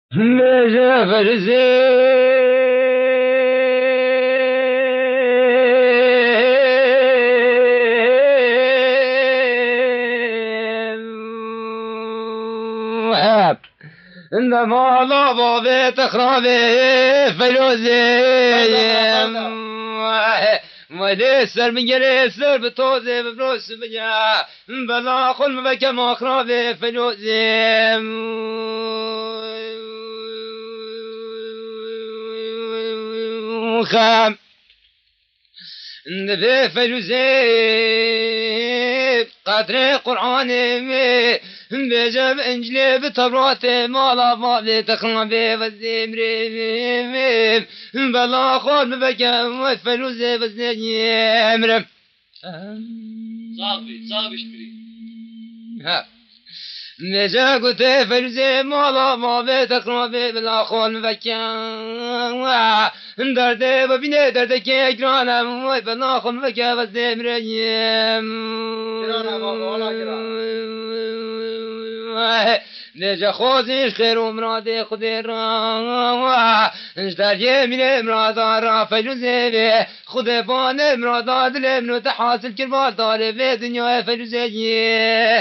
عندما لا بيت خرابي فلوزي ولي سر من جري سر بتوزي ببروس بجا بلا خل مبكى ما خرابي فلوزي خام نبي فلوزي قدر قرآني بجاب انجلي بتبراتي مالا مالي تخنبي والزمري بلا خود مبكى وفلوزي بزني امرم صاحبي اشتري ها نجا قلت فلوزي مالا مالي تخنبي بلا خود مبكى دردي وبيني دردك اجرانم وبلا خود مبكى والزمري نجا خوزش خير ومرادي خدي را اشتر يمين مرادا را فلوزي خدي بان مرادا دل منو تحاصل كربال داري في دنيا فلوزي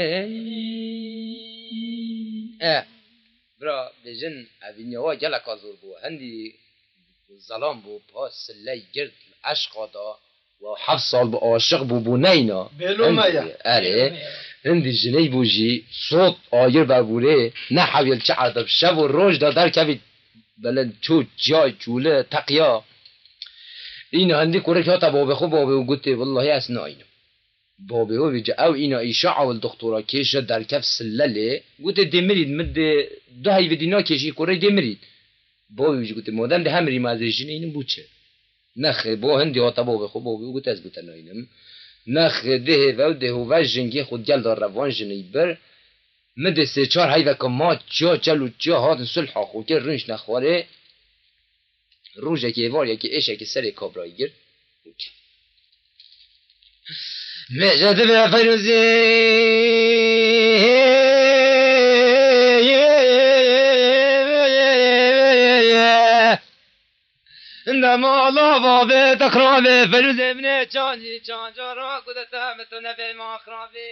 برا بجن ابينيوا جلك ازور بو هندي ظلام بو باس لي جرد عشق دا و 7 سال بو عاشق بو نینا اره هندی جنی بوجی صوت آیر ببوره نه حویل چه عدب شب و روز در کبید بلند تو جای جوله تقیا این هندی کوره که تا بابه خوب بابه و گوته والله اسنا اینو بابه و بیجا او اینا ایشا اول دکتورا کشه در کف سلله گوته دمرید مد دو هیو دینا کشی کوره دمرید بابه بیجا گوته مادم ده همری مازه جنی اینم بوچه نخه با هندی ها تا بابه خوب بابه و گوته از گوته ناینم نخ ده و ده و جنگی خود گل دار روان جنی بر مده 3-4 هیوه که ما جا جلو جا هاتن صلح خود که رنش نخواره روژه که وار یکی ایشه که سر کابرایی گرد مجد به فیروزی عندما الله بابي تخرابي فلوز ابني چانجي چانجارا قدتا متونه في مخرابي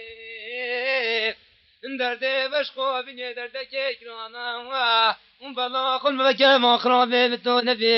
دردي بشخو بني دردك اكرانا بلا خل مبكى مخرابي متونه في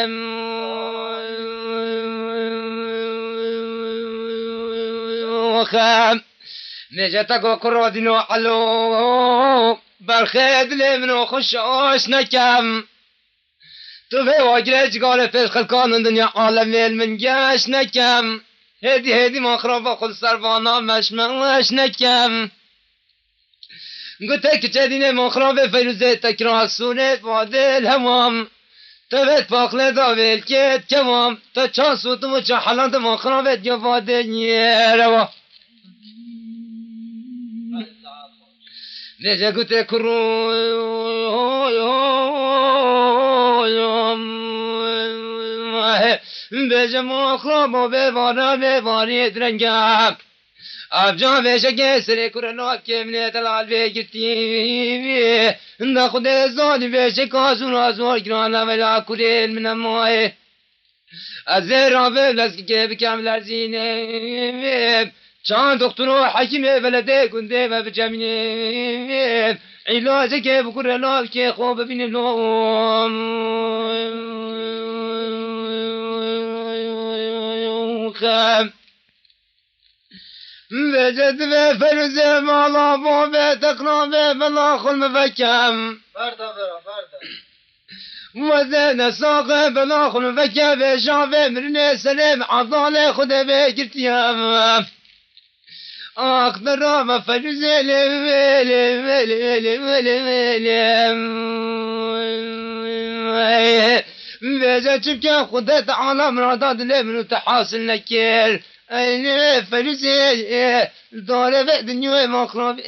وخام نجتكو كرودينو علو برخيد لي منو خش اوش نكم تو به واجرج قال في خلقان الدنيا عالم من جاش نكم هدي ما خراب خل سروانا مش نكم قلت لك جدينا ما خراب فيروزه تكره سونه وادي الهوام تبت فاقله داويل كيت كمام تا چان صوت و چا حالات ما خراب يا وادي نيروا نجا قلت كرو بجمع خراب و بباری درنگم ابجان بشه که سر کرنات که منه تلال بگرتی ده خود زادی بشه کازون آزوار گرانه ولا کریل من ماه از رابه لسکی که بکم لرزینه چند دکتر و حکیم ولده کنده و بجمینه علاجه که بکرنات که خوب ببینم خم وجد به فلوز مالا بابه تقرابه بلا خل مفکم فردا وزن ساقه بلا خل مفکم به شافه مرنه سلم عضال خود بگرتیم اقدر ما فلوز وجد چبکه خودت عالم را داد لمنو تحاصل نکر أنا فلوسي دار في الدنيا ما خراب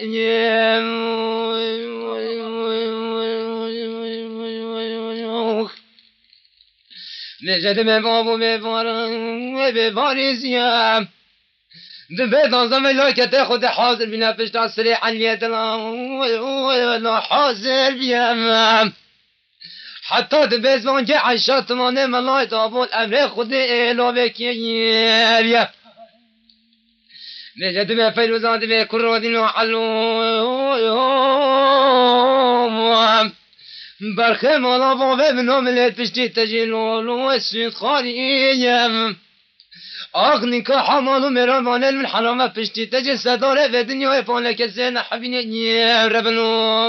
نجد من بابو بباريزيا دبيت نظام ملايكة تاخد حاضر بنا فشتا سريع اليد لا حاضر بيا حتى دبيت من جاء عشات ماني ملايكة أبو الأمر خدي إلو بكي نجد ما فيروزان دبي كرودين وحلو برخي مالا بابي منو مليت بشتي تجيلو لو اسفيد خاريم أغني كحمالو ميرانوان من حرامة بشتي تجي سدارة في دنيا يفعلك الزين حبيني ربنو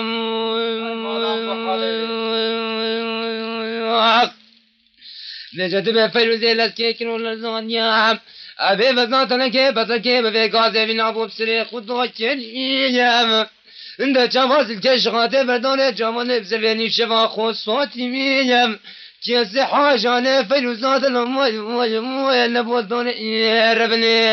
نجد ما فيروزي لسكيكن ولزانيا أبي بزناتنا كي بطلكي بفي غازي في نابو بسري خدو كنيم عند جواز الكشغات بردان جوان بزفيني شفا خصواتي ميم كيس حاجان فيروزات الموي نبوضون يربني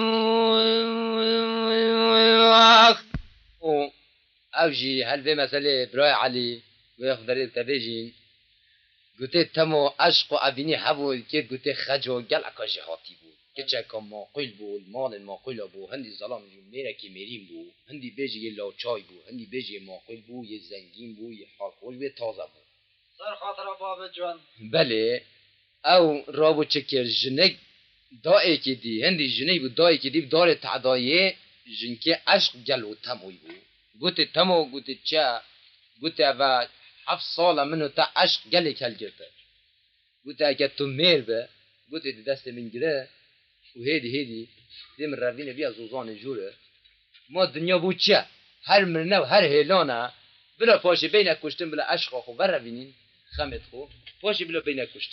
أوجي هل في مسألة براي علي ويخبر تبيجين قلت تمو عشق أبيني حبول كيف قلت خجو قال أكاجي هاتي بو كتشا كم معقول بو المال المعقول بو هندي ظلام ميرا كي ميرين بو هندي بيجي يلاو چاي بو هندي بيجي معقول بو يزنگين بو يحاكول بي تازه بو سر خاطر باب جوان بله او رابو چكر جنك دائي كي دي هندي جنك بو دائي كي دي بدار تعدايه جنكي عشق جلو تموي بو قلت تمو قلت چا قلت اوه 7 ساله منو تا عشق گلك هل گرده قلت اگه تو مير به قلت دي دست من گره وهيدي دي من رافين بيها زوزان جوره ما الدنيا بو چه هر مرنه و هر هيلانا بلا پاشي بين كشتن بلا عشق خو ورافينين خمت خو پاشي بلا بين كشتن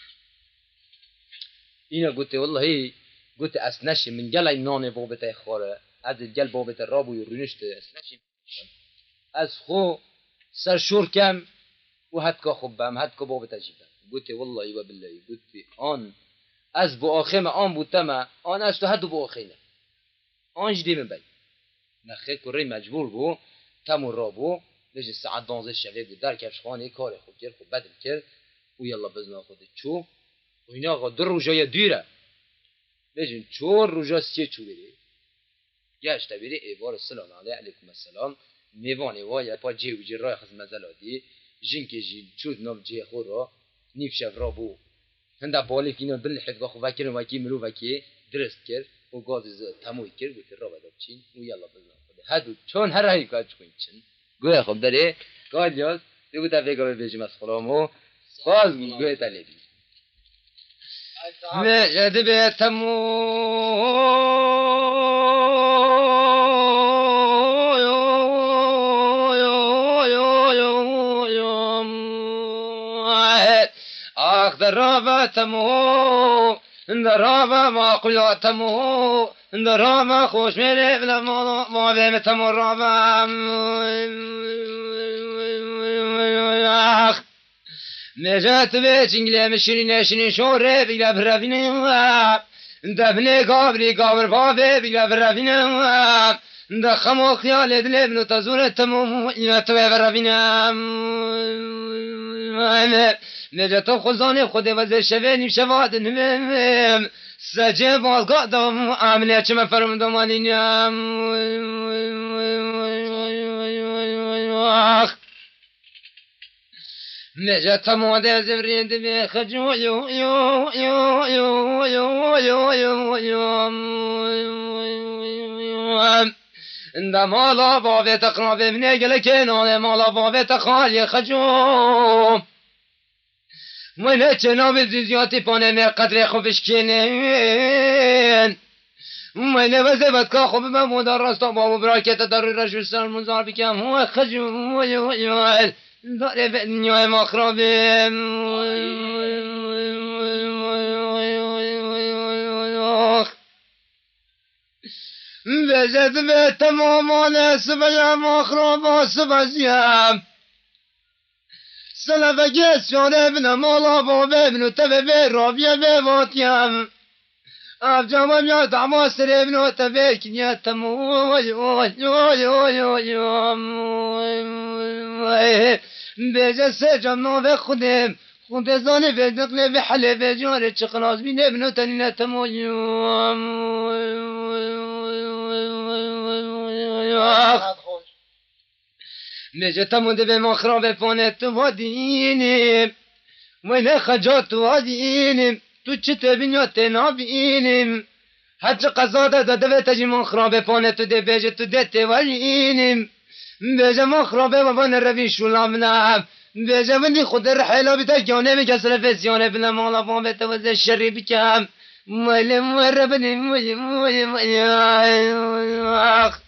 اینا قلت والله قلت اسنشي من جلي ناني بابتا خاره از الجل بابتا رابو يرونشت اسنشي از خو سر شور كم وهتكا خبام هتكا بابتا جيبام قلت والله وبالله قلت آن از بو آخیم آن بودتما آن از تو هدو بو آخینه آن جدی من بی نخی کره مجبور بو تمو را بو لجه ساعت 12 شبه بود در کفش خانه کار خوب کرد خوب بدل کرد و یلا بزنا خود چو و اینا آقا 2 روژای دیره لجه 4 روژا سیه چو بری گشت بری ایوار سلام علیکم السلام میوان ایوار پا جه و جه رای خز مزلادی جن که جی چود نام جه خود را نیف شف را بو هنده بالی که اینا دل حفظه خو وکی رو وکی مرو وکی درست کرد و گاز تموی کرد گوتی را بداب چین و یلا بزن خوده هدو چون هر هایی کاج کنید چین گوه خوب داره گاز یاز دیگو تفکر رو بیجیم از خلامو باز گوه تلیبی مجد بیتمو درابتمو درابا ما قلاتمو درابا خوش میره بلا ما بیمتمو رابا نجات بیت انگلی مشیرین شنین شوره بگلا برابینه دفنه قابری قابر بابه بگلا برابینه دخمو خیال دل ابن تزور تمو یتوه برابینه نجات خزانه خود وزه شوینیم شواد نمیم سجه بالقادم عملیه چه فرم دمانینیم نجات موده زبرین دمی خجو یو یو یو یو یو یو یو اندم مالا بابه تقراب منه گله کنانه مالا بابه تخالی خجو من جناب زیادی پانه می قدر خوبش کنین من وزبت که خوب به مدار راستا بابو براکت در رجل سر منظار بکم هو خجو یوال داره به دنیای مخرابه وزد به تمامان سبیا مخرابه سبزیم سلفه گسیانه ابن مالا بابه ابن تبه رابیه به واتیم افجام یا دماستر ابن تبه کنیت تمو بیجه سجم ناوه خودم خود زانه به نقل به حله به جاره چه خلاص بین ابن تنینه تمو میجه تمونده به ما خراب پانت و دینیم وین خجات و دینیم تو چه تبینیات نابینیم حج قضا داده به تجی ما خراب پانت و ده بیجه تو ده تولینیم بیجه ما خرابه و بان روی شلامنم بیجه وندی خود رحیلا بیتا گیانه می کسر فسیانه بنا مالا فان بیتا وزه شری بکم مولی مربنی مولی